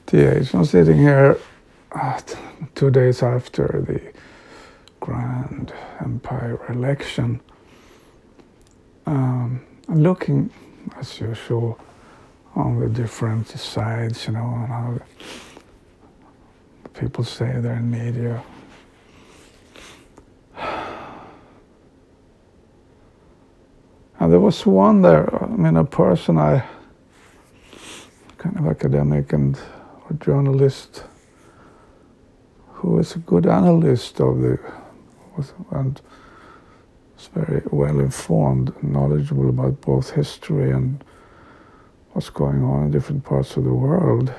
TH, I'm sitting here 2 days after the Grand Empire election. I'm looking, as usual, on the different sides, and how people say they're in media. And there was one there, a person, kind of academic and a journalist, who is a good analyst of and is very well informed and knowledgeable about both history and what's going on in different parts of the world.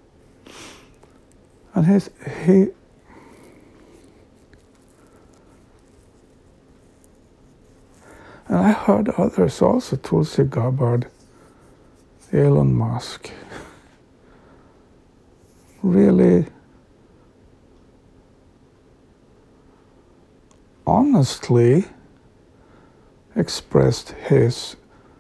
And and I heard others also, Tulsi Gabbard, Elon Musk, really honestly expressed his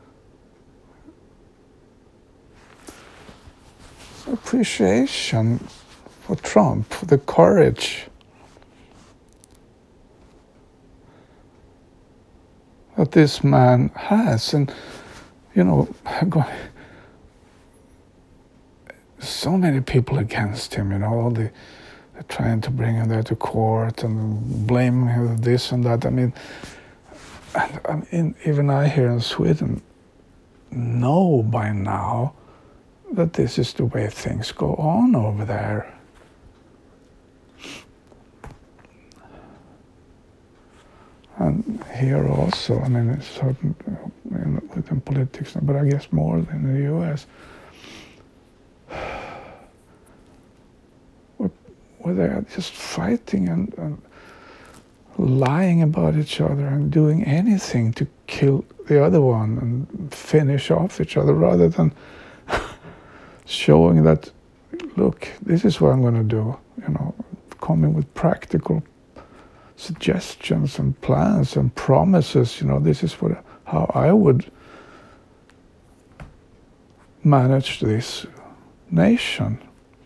appreciation for Trump, for the courage that this man has. And, so many people against him, they're trying to bring him there to court and blame him for this and that. Even I here in Sweden know by now that this is the way things go on over there. And here also, it's certain within politics, but I guess more than in the US, where they are just fighting and lying about each other and doing anything to kill the other one and finish off each other, rather than showing that, look, this is what I'm going to do, coming with practical suggestions and plans and promises. This is how I would manage this nation.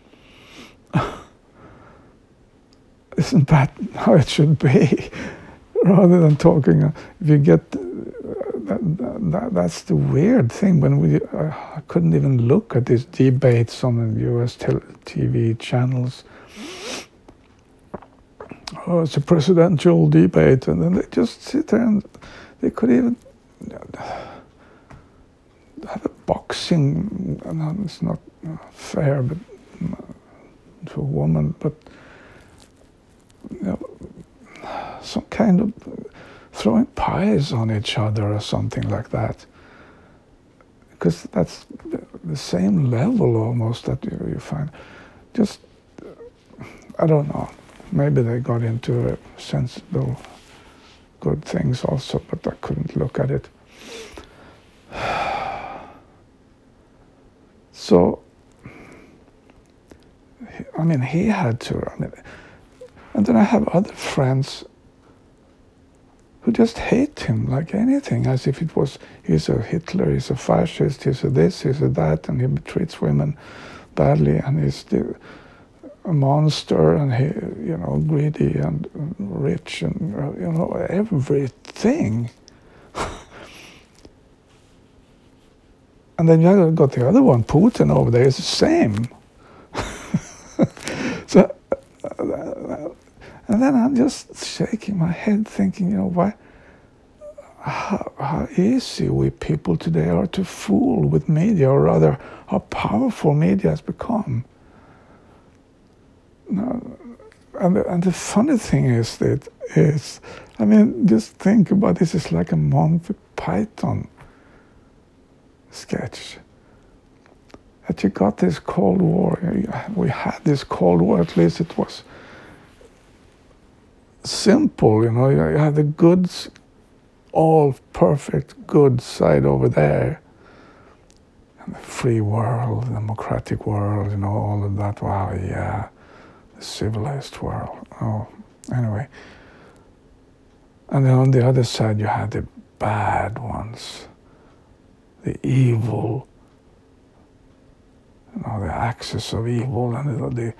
Isn't that how it should be? Rather than talking, if you get that's the weird thing. When I couldn't even look at these debates on the US TV channels. Oh, it's a presidential debate, and then they just sit there and they could even have a boxing. It's not fair, but to a woman, but some kind of throwing pies on each other or something like that, because that's the same level almost that you find. Just, I don't know. Maybe they got into sensible, good things also, but I couldn't look at it. So, he had to. And then I have other friends who just hate him like anything, as if it was, he's a Hitler, he's a fascist, he's a this, he's a that, and he treats women badly, and he's a monster, and he, greedy and rich, and everything. And then you got the other one, Putin over there, is the same. So, and then I'm just shaking my head, thinking, why? How easy we people today are to fool with media, or rather, how powerful media has become. And the funny thing is just think about this. It's like a Monty Python sketch. That you got this Cold War. We had this Cold War. At least it was simple. You had the goods, all perfect good side over there. And the free world, the democratic world, all of that. Wow, yeah. Civilized world. Oh, anyway. And then on the other side you had the bad ones, the evil, the axis of evil and the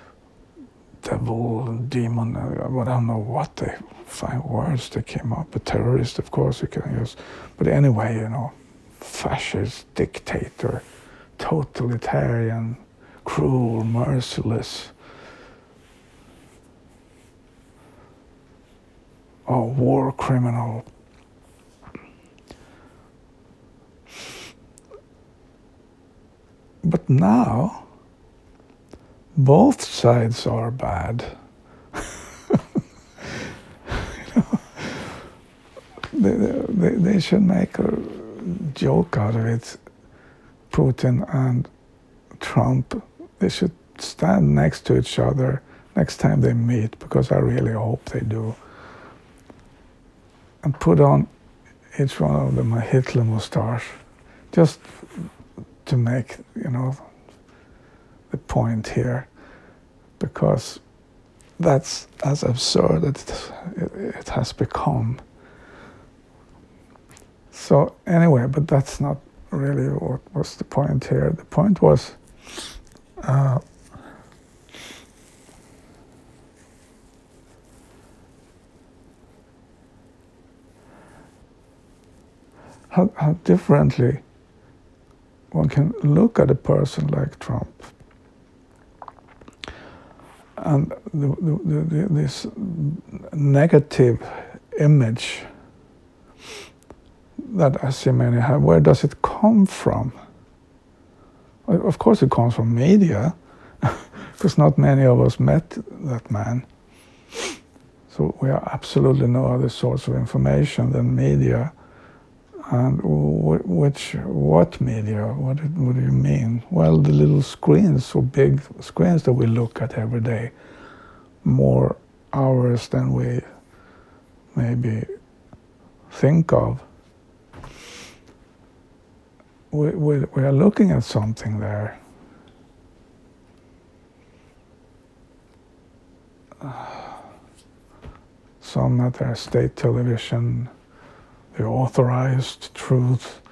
devil and demon. I don't know what they find words they came up with. Terrorist, of course, you can use. But anyway, you know, fascist, dictator, totalitarian, cruel, merciless. Oh, war criminal. But now, both sides are bad. They should make a joke out of it. Putin and Trump, they should stand next to each other next time they meet, because I really hope they do, and put on each one of them a Hitler mustache, just to make, you know, the point here, because that's as absurd as it has become. So anyway, but that's not really what was the point here. The point was how differently one can look at a person like Trump. And this negative image that I see many have, where does it come from? Of course it comes from media, because not many of us met that man. So we have absolutely no other source of information than media. And what media? What do you mean? Well, the little screens, or big screens that we look at every day, more hours than we maybe think of. We are looking at something there. Some at their state television, the authorized truth,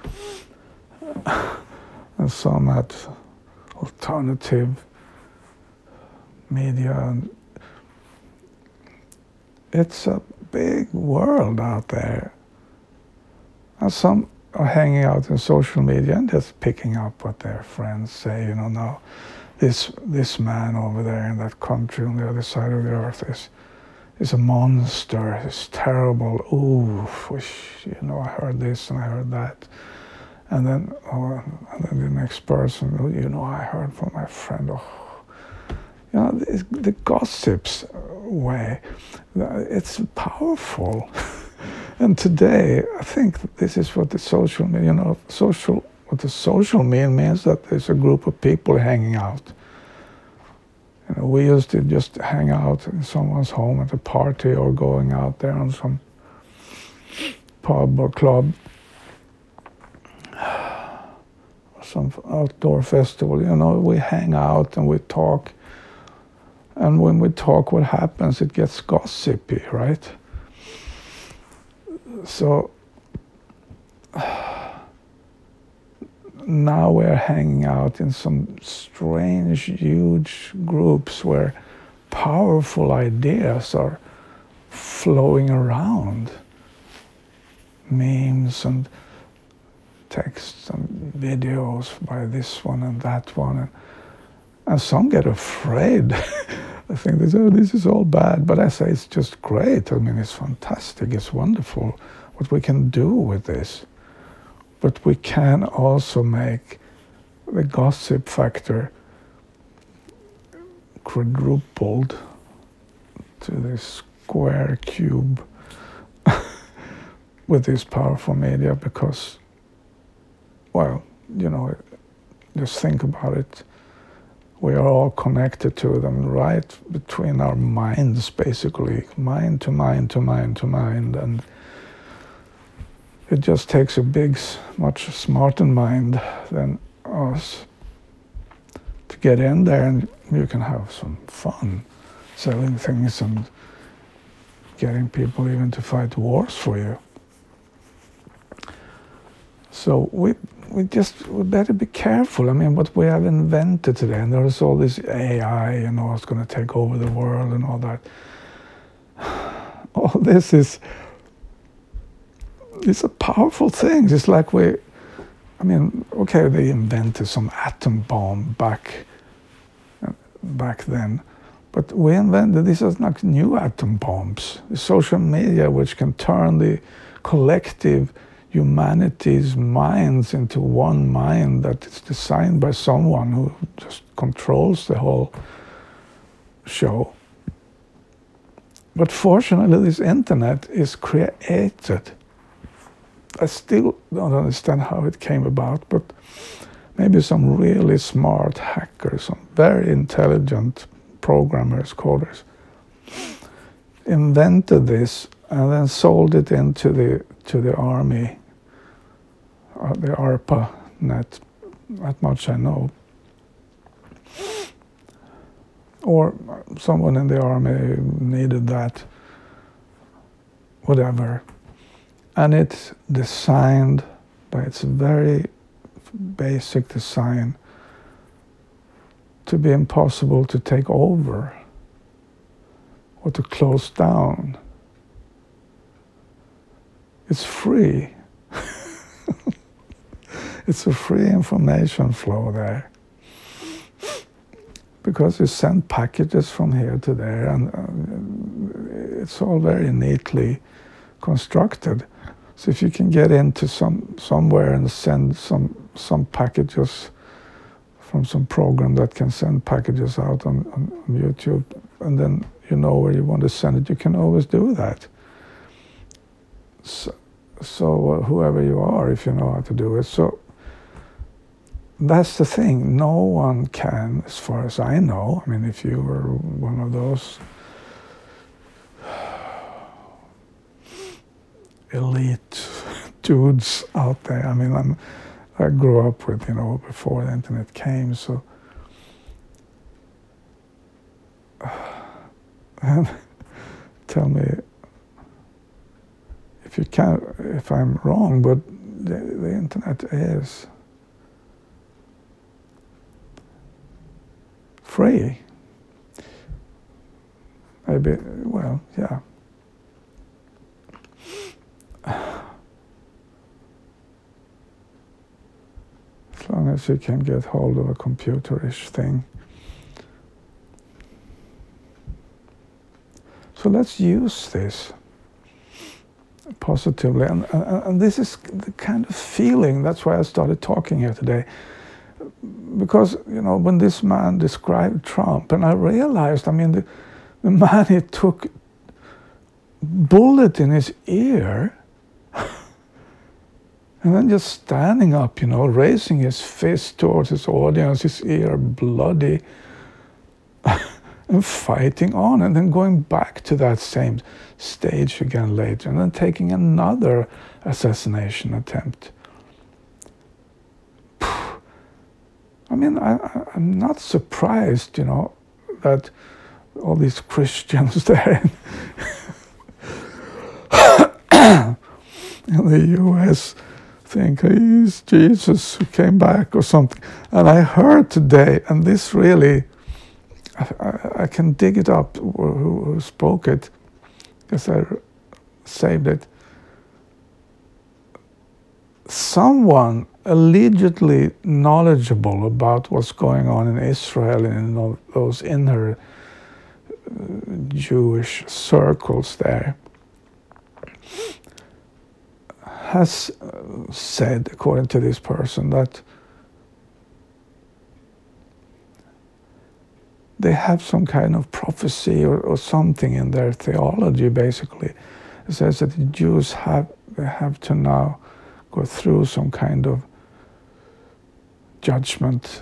and some at alternative media. And it's a big world out there. And some are hanging out in social media and just picking up what their friends say. You know, now this man over there in that country on the other side of the earth is a monster. It's terrible. Ooh, you know, I heard this and I heard that. And then the next person, you know, I heard from my friend. Oh, you know, the gossips way, it's powerful. And today, I think this is what the social media, you know, what the social media means, that there's a group of people hanging out. You know, we used to just hang out in someone's home at a party, or going out there on some pub or club, or some outdoor festival. You know, we hang out and we talk. And when we talk, what happens? It gets gossipy, right? So now we're hanging out in some strange, huge groups where powerful ideas are flowing around. Memes and texts and videos by this one and that one. And some get afraid. I think this is all bad. But I say it's just great. I mean, it's fantastic. It's wonderful what we can do with this. But we can also make the gossip factor quadrupled to this square cube with this powerful media, because, well, you know, just think about it. We are all connected to them, right between our minds, basically, mind to mind to mind to mind. And it just takes a big, much smarter mind than us to get in there, and you can have some fun selling things and getting people even to fight wars for you. So we better be careful. I mean, what we have invented today, and there's all this AI, it's going to take over the world and all that. All this is a powerful thing. It's like they invented some atom bomb back then, but we invented, this is like new atom bombs. The social media, which can turn the collective humanity's minds into one mind that is designed by someone who just controls the whole show. But fortunately, this internet is created. I still don't understand how it came about, but maybe some really smart hackers, some very intelligent programmers, coders, invented this and then sold it into the army, the ARPA net. That much I know. Or someone in the army needed that, whatever. And it's designed by its very basic design to be impossible to take over or to close down. It's free. It's a free information flow there. Because you send packages from here to there, and it's all very neatly constructed. So if you can get into somewhere and send some packages from some program that can send packages out on YouTube, and then you know where you want to send it, you can always do that. So whoever you are, if you know how to do it. So that's the thing. No one can, as far as I know. I mean, if you were one of those elite dudes out there. I mean, I grew up with, before the internet came, so and tell me if I'm wrong, but the internet is free. Maybe, well, yeah. As long as you can get hold of a computerish thing. So let's use this positively. And this is the kind of feeling, that's why I started talking here today. Because, when this man described Trump, and I realized, I mean, the man, he took bullet in his ear, and then just standing up, raising his fist towards his audience, his ear bloody, and fighting on, and then going back to that same stage again later, and then taking another assassination attempt. I mean, I'm not surprised, that all these Christians there in the U.S. think he's Jesus who came back or something. And I heard today, and this really, I can dig it up, who spoke it, because I saved it. Someone allegedly knowledgeable about what's going on in Israel and in all those inner Jewish circles there, has said, according to this person, that they have some kind of prophecy or something in their theology, basically. It says that the Jews have to now go through some kind of judgment,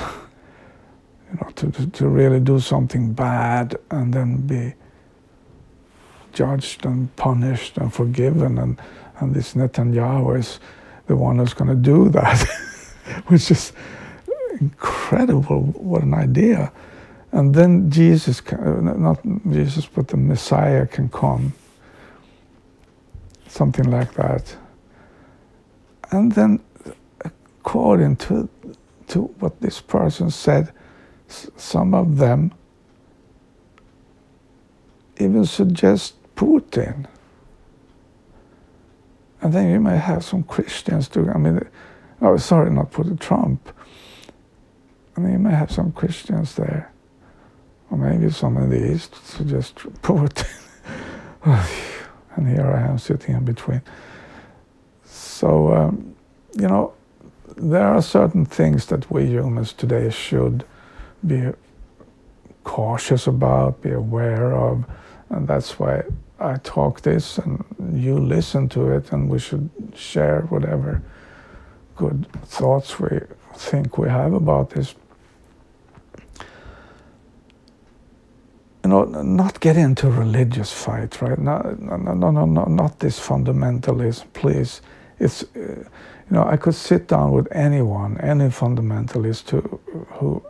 to really do something bad and then be judged and punished and forgiven, and this Netanyahu is the one who's going to do that, which is incredible. What an idea. And then Jesus, not Jesus, but the Messiah can come, something like that. And then, according to what this person said, some of them even suggest Putin. And then you may have some Christians too. I mean, oh, sorry, not Putin, Trump. And then you may have some Christians there. Or maybe some in the East suggest Putin. And here I am sitting in between. So, you know, there are certain things that we humans today should be cautious about, be aware of, and that's why I talk this and you listen to it, and we should share whatever good thoughts we think we have about this. You know, not get into a religious fight, right? No, not this fundamentalism, please. It's, you know, I could sit down with anyone, any fundamentalist who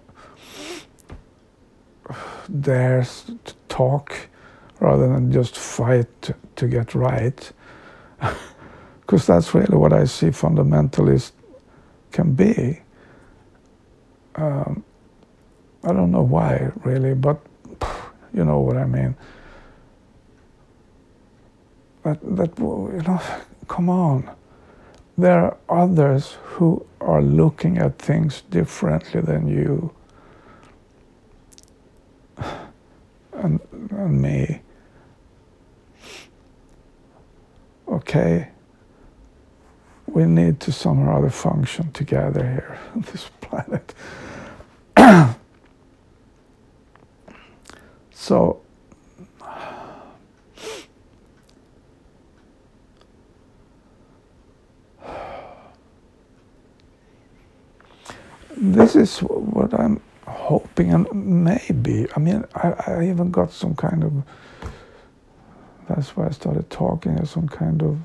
dares to talk rather than just fight to get right. Because that's really what I see fundamentalists can be. I don't know why, really, but you know what I mean. That you know, come on. There are others who are looking at things differently than you and me. Okay, we need to somehow or other function together here on this planet. So, this is what I'm hoping, and maybe, I mean, I even got some kind of, that's why I started talking, as some kind of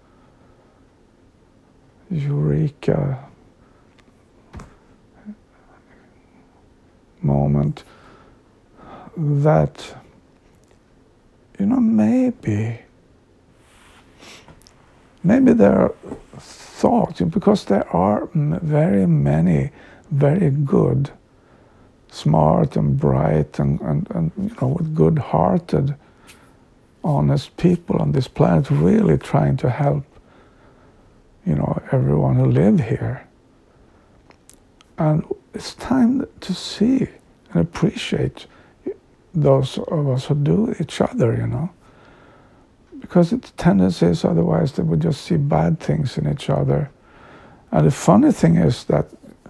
eureka moment that, you know, maybe there are thoughts, because there are very many very good, smart and bright and you know, with good-hearted, honest people on this planet really trying to help, you know, everyone who live here. And it's time to see and appreciate those of us who do each other, you know. Because its tendency is otherwise that we just see bad things in each other. And the funny thing is that,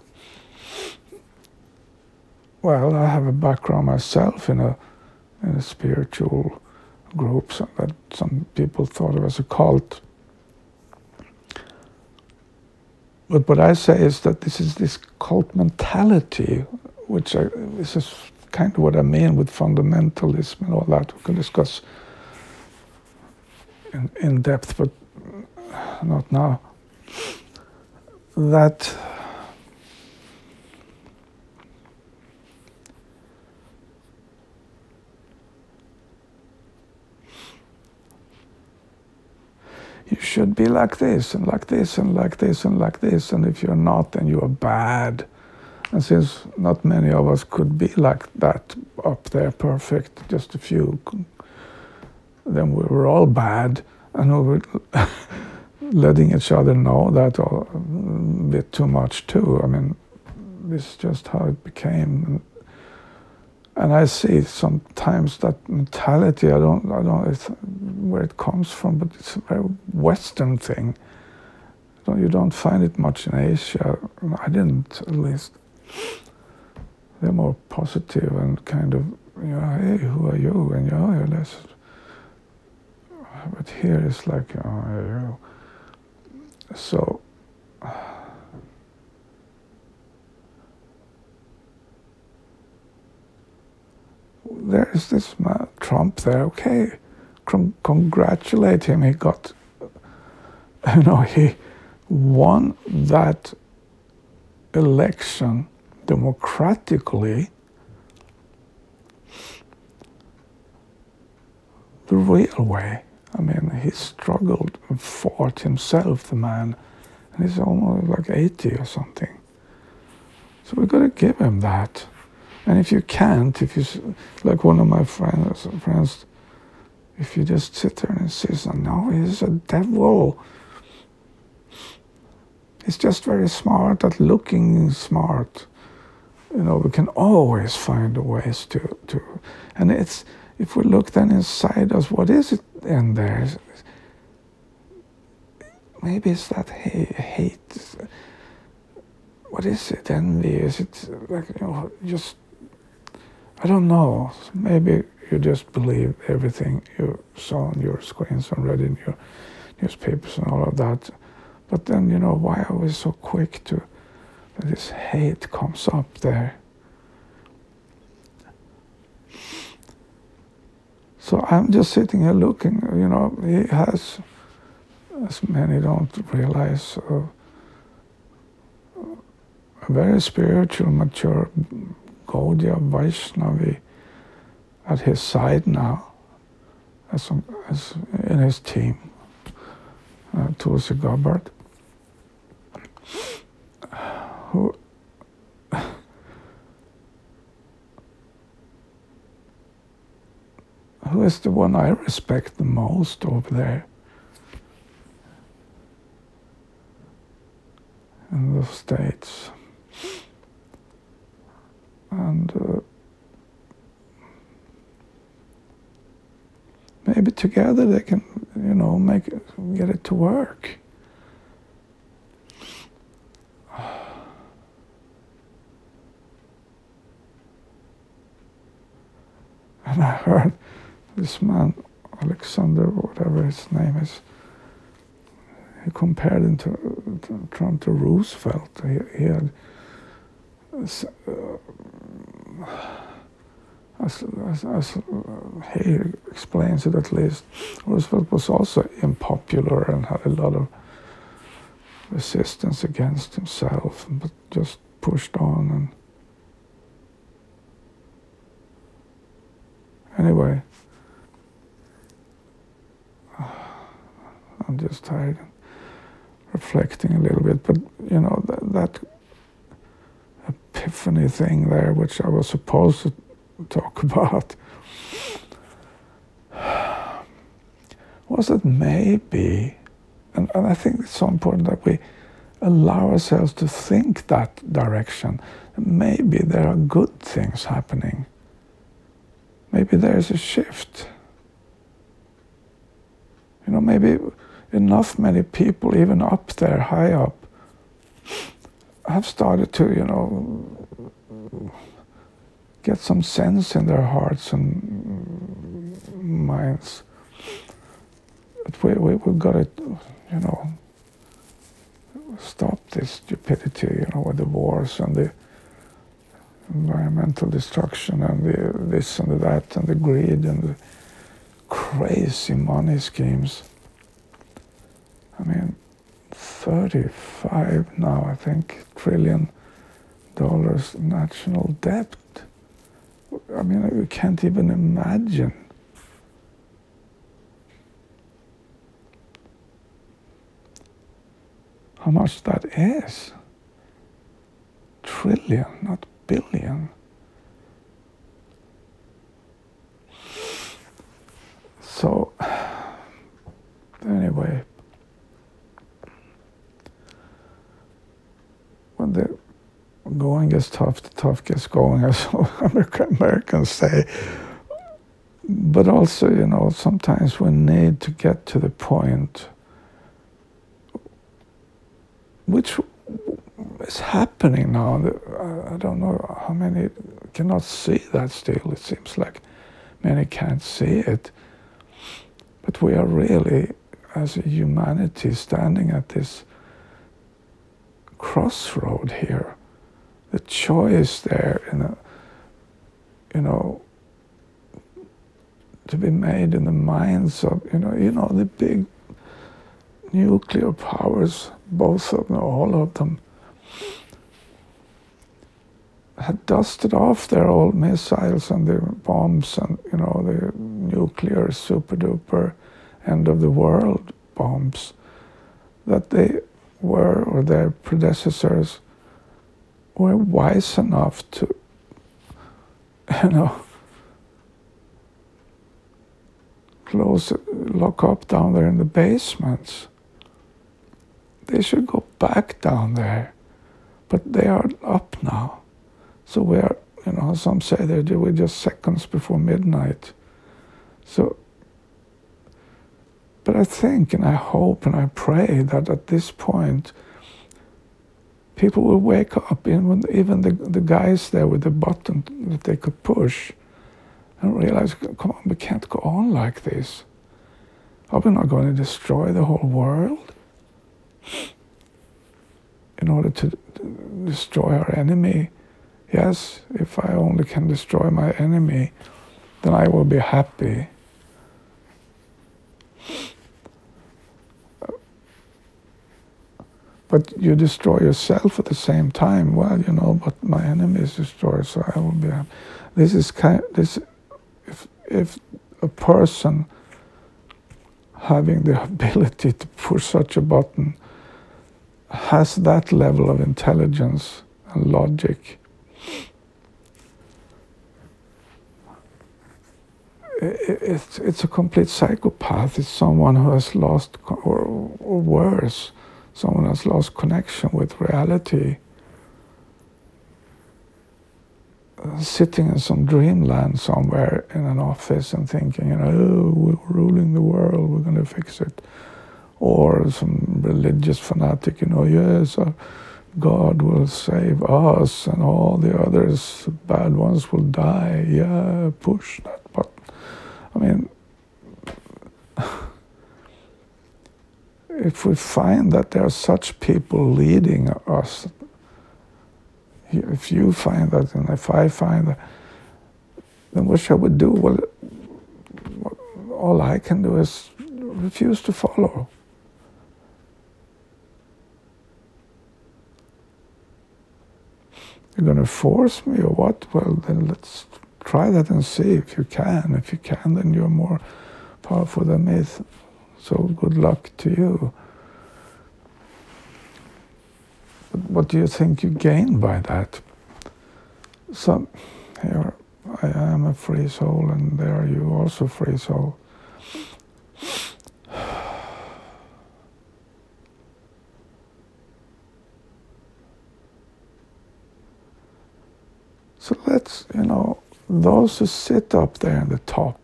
well, I have a background myself in a spiritual group that some people thought of as a cult. But what I say is that this is this cult mentality, which this is kind of what I mean with fundamentalism and all that. We can discuss in depth, but not now. That you should be like this and like this and like this and like this, and if you're not, then you are bad. And since not many of us could be like that up there, perfect, just a few, then we were all bad, and we were letting each other know that a bit too much too. I mean, this is just how it became. And I see sometimes that mentality, I don't know where it comes from, but it's a very Western thing. You don't find it much in Asia. I didn't, at least. They're more positive and kind of, you know, hey, who are you? And you're less. But here it's like, oh, hey, you. So, there is this man, Trump there, okay, congratulate him, he got, you know, he won that election democratically, the real way. I mean, he struggled and fought himself, the man, And he's almost like 80 or something. So we got to give him that. And if you can't, if you, like one of my friends, if you just sit there and insist on, no, he's a devil. He's just very smart at looking smart. You know, we can always find ways to, and it's, if we look then inside us, what is it in there? Maybe it's that hate. What is it? Envy? Is it like, you know, just, I don't know. Maybe you just believe everything you saw on your screens and read in your newspapers and all of that. But then, you know, why are we so quick to, this hate comes up there? So I'm just sitting here looking, you know, he has, as many don't realize, a very spiritual, mature Gaudiya Vaishnavi at his side now, as in his team, Tulsi Gabbard, who is the one I respect the most over there in the States. And maybe together they can, you know, get it to work. And I heard this man, Alexander, whatever his name is, he compared him to Trump to Roosevelt. He had, as he explains it at least, Roosevelt was also unpopular and had a lot of resistance against himself, but just pushed on. And anyway, I'm just tired and reflecting a little bit, but you know, that epiphany thing there, which I was supposed to talk about, was that maybe, and I think it's so important that we allow ourselves to think that direction. Maybe there are good things happening. Maybe there's a shift. You know, maybe many people, even up there, high up, have started to, you know, get some sense in their hearts and minds. But we've got to, you know, stop this stupidity, you know, with the wars and the environmental destruction and the this and the that and the greed and the crazy money schemes. I mean, 35 now, I think, $1 trillion national debt. I mean, we can't even imagine. How much that is. Trillion, not billion. So, anyway, when the going gets tough, the tough gets going, as Americans say. But also, you know, sometimes we need to get to the point, which is happening now. I don't know how many cannot see that still. It seems like many can't see it. But we are really, as a humanity, standing at this crossroad here. The choice there, you know, to be made in the minds of, you know, the big nuclear powers, both of them, all of them, had dusted off their old missiles and the bombs and, you know, the nuclear super duper end of the world bombs, that they were, or their predecessors, were wise enough to, lock up down there in the basements. They should go back down there, but they are up now. So we are, some say we're just seconds before midnight. So, but I think and I hope and I pray that at this point, people will wake up, even the guys there with the button that they could push, and realize, come on, we can't go on like this. Are we not going to destroy the whole world in order to destroy our enemy? Yes, if I only can destroy my enemy, then I will be happy. But you destroy yourself at the same time. Well, but my enemy is destroyed, so I will be happy. This is if a person having the ability to push such a button has that level of intelligence and logic, it's a complete psychopath. It's someone who has lost, or worse, someone has lost connection with reality. Sitting in some dreamland somewhere in an office and thinking, we're ruling the world, we're going to fix it. Or some religious fanatic, yes, God will save us and all the others, bad ones will die. Yeah, push that button. I mean, if we find that there are such people leading us, if you find that, and if I find that, then what shall we do? Well, all I can do is refuse to follow. You're going to force me or what? Well, then let's try that and see if you can. If you can, then you're more powerful than me. So good luck to you. But what do you think you gain by that? So here I am a free soul, and there are you also free soul. So let's, those who sit up there in the top,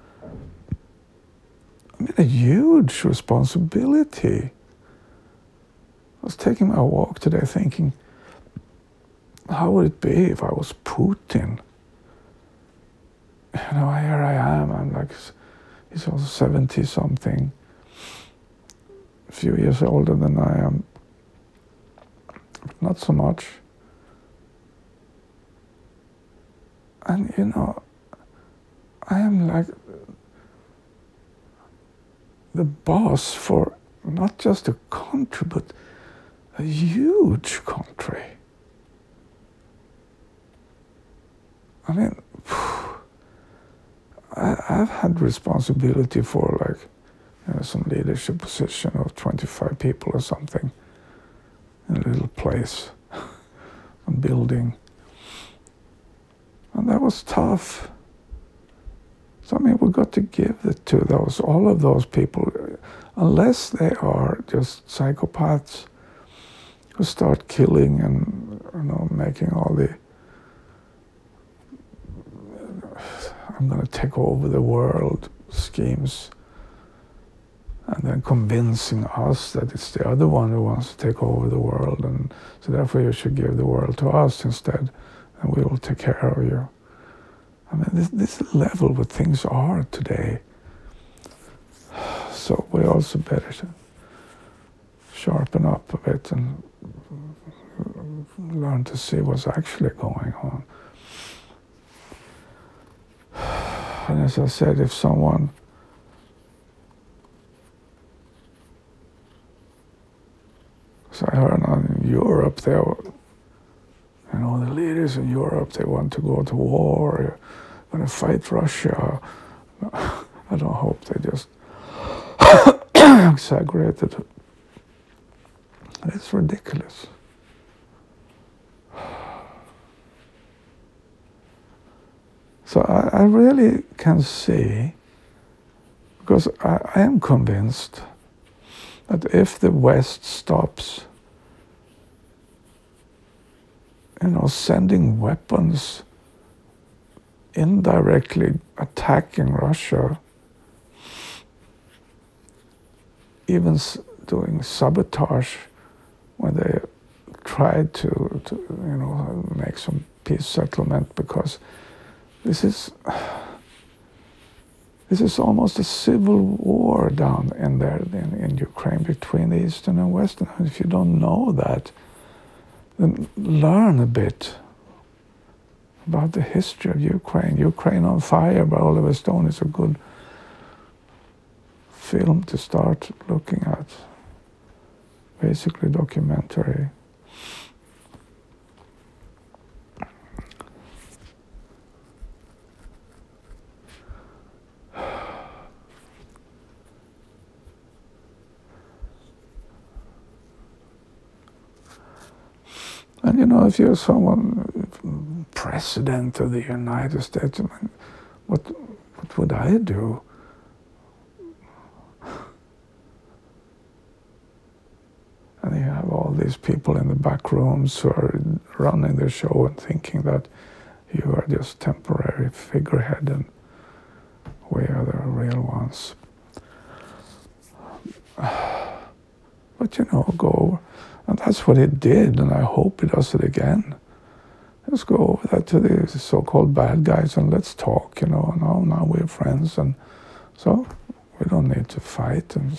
a huge responsibility. I was taking my walk today thinking, how would it be if I was Putin? Here I am, I'm like, he's also 70-something, a few years older than I am, but not so much. And I am like the boss for not just a country, but a huge country. I mean, I've had responsibility for some leadership position of 25 people or something in a little place, a building. And that was tough. So, we've got to give it to all of those people, unless they are just psychopaths who start killing and, making all the, I'm going to take over the world schemes, and then convincing us that it's the other one who wants to take over the world, and so therefore you should give the world to us instead, and we will take care of you. This is the level where things are today. So we also better sharpen up a bit and learn to see what's actually going on. And as I said, if someone so I heard in Europe, the leaders in Europe, they want to go to war, going to fight Russia. I don't hope they just exaggerated It's ridiculous. So I really can see, because I am convinced that if the West stops, sending weapons, indirectly attacking Russia, even doing sabotage when they tried to make some peace settlement, because this is almost a civil war down in there in Ukraine between the Eastern and Western. And if you don't know that, then learn a bit about the history of Ukraine. Ukraine on Fire by Oliver Stone is a good film to start looking at. Basically documentary. And if you're someone, president of the United States, what would I do? And you have all these people in the back rooms who are running the show and thinking that you are just temporary figurehead and we are the real ones. But go over. And that's what he did, and I hope he does it again. Let's go over there to the so-called bad guys and let's talk, now we're friends, and so we don't need to fight. And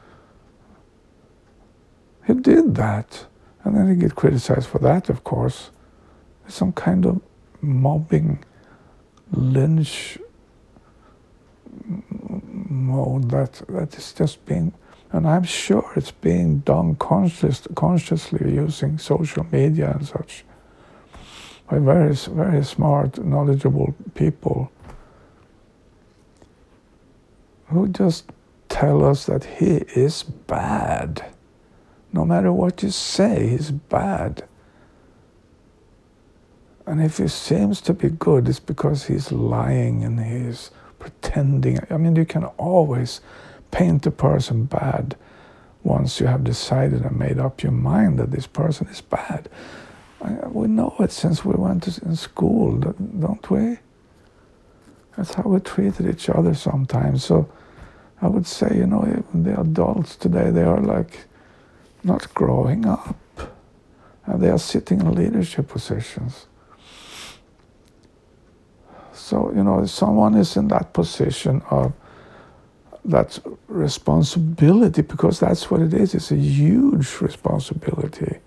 he did that, and then he get criticized for that, of course. There's some kind of mobbing, lynch mode that is just being, and I'm sure it's being done consciously using social media and such by very, very smart, knowledgeable people who just tell us that he is bad. No matter what you say, he's bad. And if he seems to be good, it's because he's lying and he's pretending. You can always paint a person bad once you have decided and made up your mind that this person is bad. We know it since we went in school, don't we? That's how we treated each other sometimes. So I would say, even the adults today, they are like not growing up. And they are sitting in leadership positions. So, if someone is in that position of that responsibility, because that's what it is. It's a huge responsibility.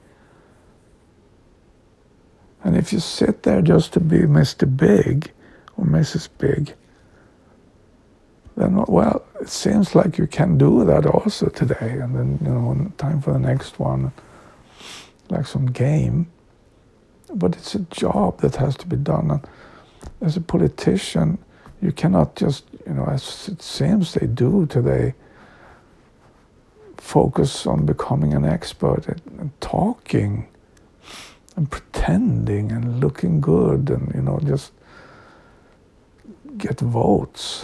And if you sit there just to be Mr. Big or Mrs. Big, then, well, it seems like you can do that also today. And then, time for the next one, like some game. But it's a job that has to be done. And as a politician, you cannot just, as it seems they do today, focus on becoming an expert and talking and pretending and looking good and, just get votes.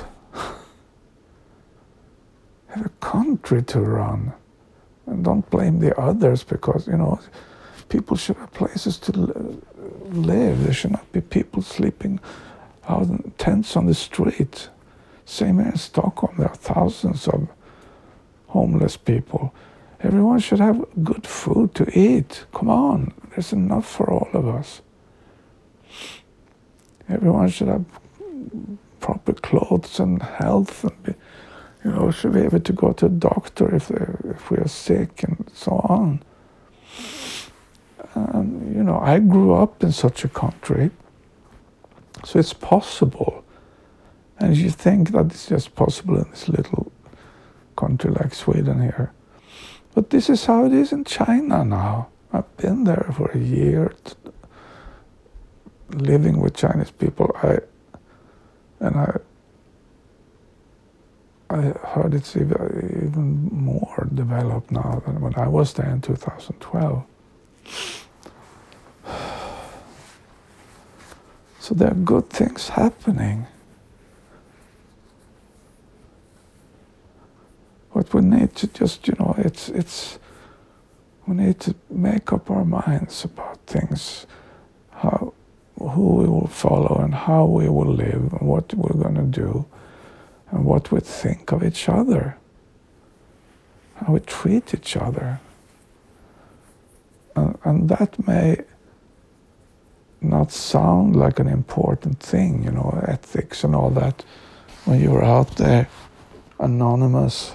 Have a country to run. And don't blame the others because, people should have places to live. There should not be people sleeping out in tents on the street. Same here in Stockholm, there are thousands of homeless people. Everyone should have good food to eat. Come on, there's enough for all of us. Everyone should have proper clothes and health, and should be able to go to a doctor if we are sick and so on. And, I grew up in such a country, so it's possible. And you think that it's just possible in this little country like Sweden here. But this is how it is in China now. I've been there for a year, living with Chinese people. I heard it's even more developed now than when I was there in 2012. So there are good things happening. But we need to just, we need to make up our minds about things, who we will follow and how we will live and what we're going to do and what we think of each other, how we treat each other. And that may not sound like an important thing, ethics and all that, when you're out there anonymous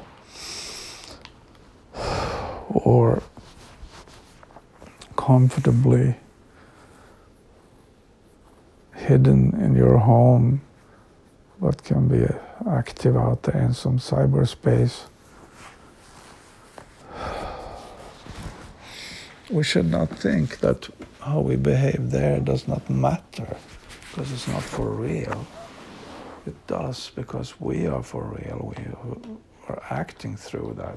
or comfortably hidden in your home, but can be active out there in some cyberspace. We should not think that how we behave there does not matter, because it's not for real. It does, because we are for real. We are acting through that.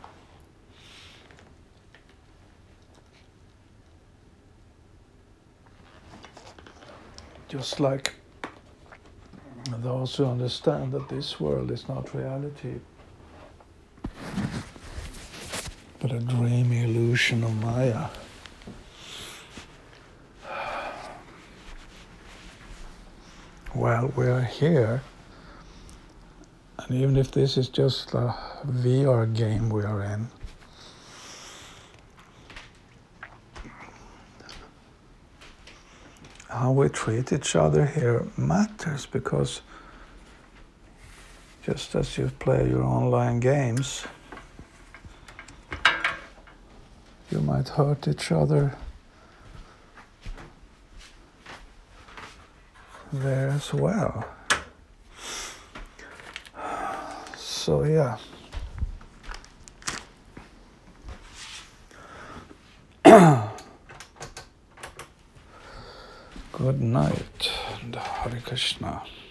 Just like those who understand that this world is not reality, but a dreamy illusion of Maya. Well, we are here, and even if this is just a VR game we are in, how we treat each other here matters, because just as you play your online games, you might hurt each other there as well. So yeah. Good night and Hare Krishna.